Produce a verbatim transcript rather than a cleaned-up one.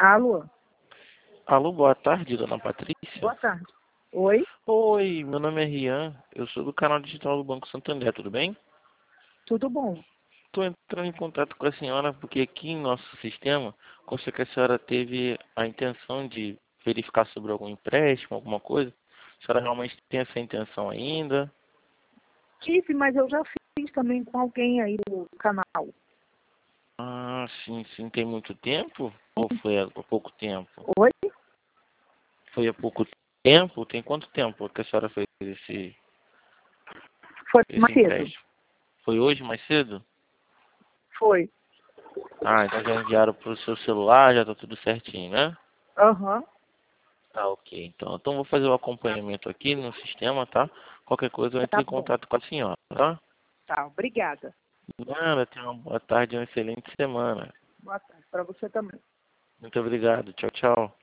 Alô? Alô, boa tarde, dona Patrícia. Boa tarde. Oi? Oi, meu nome é Rian, eu sou do canal digital do Banco Santander, tudo bem? Tudo bom? Estou entrando em contato com a senhora porque aqui em nosso sistema consta que a senhora teve a intenção de verificar sobre algum empréstimo, alguma coisa. A senhora realmente tem essa intenção ainda? Tive, mas eu já fiz também com alguém aí do canal. Ah, sim, sim. Tem muito tempo? Ou foi há pouco tempo? Oi? Foi há pouco tempo? Tem quanto tempo que a senhora fez esse, Foi esse mais cedo. empréstimo? Foi hoje, mais cedo? Foi. Ah, então já enviaram para o seu celular, já tá tudo certinho, né? Aham. Tá, ok. Então, então vou fazer o acompanhamento aqui no sistema, tá? Qualquer coisa eu entro Tá em bom. contato com a senhora, tá? Tá, obrigada. Nada, tenha uma boa tarde e uma excelente semana. Boa tarde para você também. Muito obrigado. Tchau, tchau.